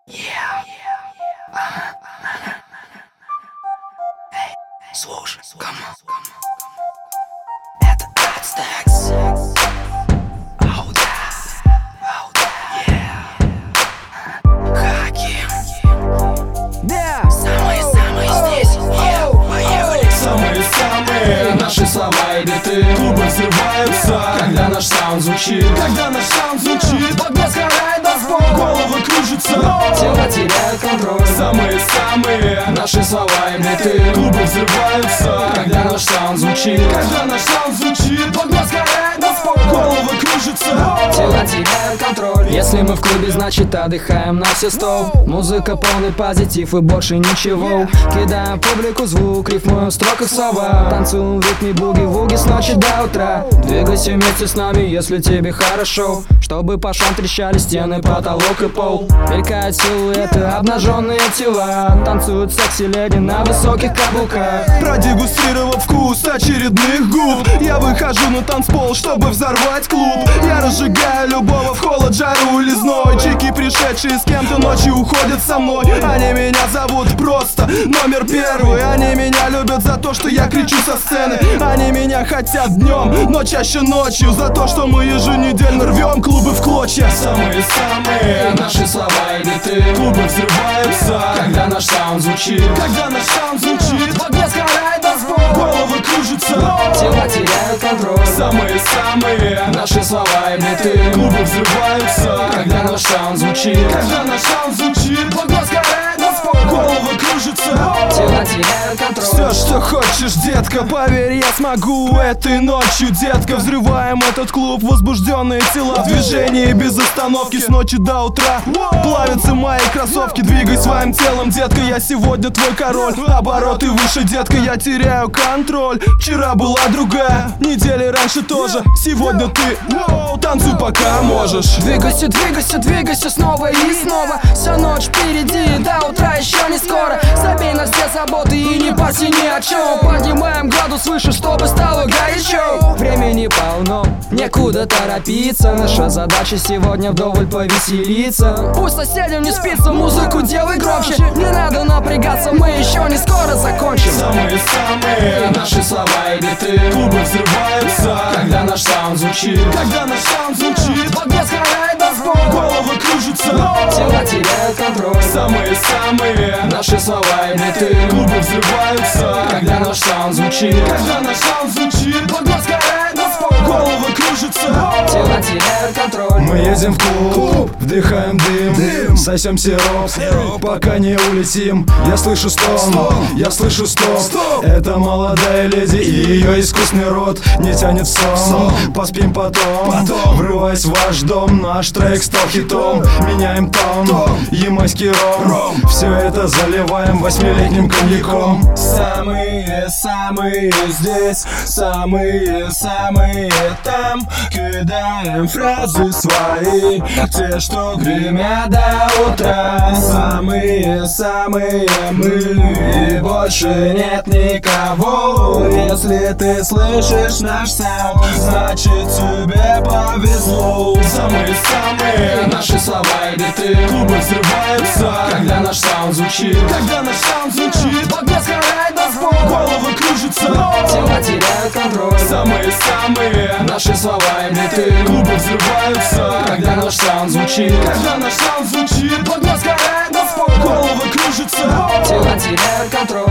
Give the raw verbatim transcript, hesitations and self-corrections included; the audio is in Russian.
Yeah. Ага. Эй, слушай, come on. Это Ацтекс. Оу да, оу да, yeah. Хаким. Да. Самые-самые здесь, yeah. Поехали. Самые-самые наши слова и биты. Клубы взрываются, когда наш саунд звучит. Когда наш саунд звучит, Подбес сгорает до спора. головы кружатся, Тела теряют контроль. самые-самые наши слова и биты. Клубы взрываются, когда наш саунд звучит. Когда наш саунд звучит, Подбес сгорает до спора. головы кружатся. Тела теряют контроль. Если мы в клубе, значит отдыхаем на все сто. Музыка, полный позитив и больше ничего. Кидаем публику звук, рифмуем в строках слова. Танцуем в ритме буги-вуги с ночи до утра. Двигайся вместе с нами, если тебе хорошо. Чтобы по швам трещали стены, потолок и пол. Мелькают силуэты, обнаженные тела. Танцуют секси-леди на высоких каблуках. Продегустировав вкус очередных губ, я выхожу на танцпол, чтобы взорвать клуб. Я разжигаю любого в холод, жару или зной. Чики, пришедшие с кем-то ночью, уходят со мной. Они меня зовут просто номер первый. Они меня любят за то, что я кричу со сцены. Они меня хотят днем, но чаще ночью. За то, что мы еженедельно рвем клубы в клочья. Самые-самые наши слова и биты. Клубы взрываются, когда наш саунд звучит. Когда наш саунд звучит, Подбес сгорает до спора. головы кружатся, Тела теряют контроль. самые-самые наши слова и биты. Клубы взрываются, когда наш саунд звучит. Когда наш саунд звучит, Подбес сгорает до спора. головы кружатся. Тела теряют контроль. Все, что хочешь, детка, поверь, я смогу этой ночью, детка. Взрываем этот клуб, возбужденные тела в движении без остановки с ночи до утра. Плавятся мои кроссовки, двигай своим телом, детка, я сегодня твой король. Обороты выше, детка, я теряю контроль. Вчера была другая, недели раньше тоже. Сегодня ты, воу, танцуй пока можешь. Двигайся, двигайся, двигайся снова и снова. Вся ночь впереди, до утра еще не скоро. Забей на все заботы и не парься ни о чем. Поднимаем градус выше, чтобы стало горячо. Времени полно, некуда торопиться. Наша задача сегодня вдоволь повеселиться. Пусть соседям не спится, музыку делай громче. Не надо напрягаться, мы еще не скоро закончим. Самые-самые наши слова и биты. Клубы взрываются, когда наш саунд звучит. Когда наш саунд звучит, Подбес сгорает до спора. головы кружатся, Тела теряют контроль. самые-самые наши слова и биты. Клубы взрываются, когда наш саунд звучит. Когда наш саунд звучит, Подбес сгорает до спора. головы кружатся. Тела теряют контроль. Мы едем в клуб, вдыхаем дым, дым. Сосем сироп, сироп, пока не улетим. Я слышу стон, стон. Я слышу стоп. стоп. Это молодая леди и ее искусный рот не тянет в сон. сон. Поспим потом, потом. Врываясь в ваш дом, наш трек стал хитом. Меняем тон, тон. Ямайский ром. ром. Все это заливаем восьмилетним коньяком. Самые-самые здесь, самые-самые там. Кидаем фразы свои, те, что гремят до утра. Самые-самые мы, и больше нет никого. Если ты слышишь наш саунд, значит тебе повезло. Самые-самые наши слова и биты. Клубы взрываются, когда наш саунд звучит. Когда наш саунд звучит, Подбес сгорает до спора. головы кружатся, Тела теряют контроль. самые-самые наши слова и биты. Клубы взрываются, когда наш саунд звучит. Когда наш саунд звучит, Подбес сгорает до спора. головы кружатся, Тела теряют контроль.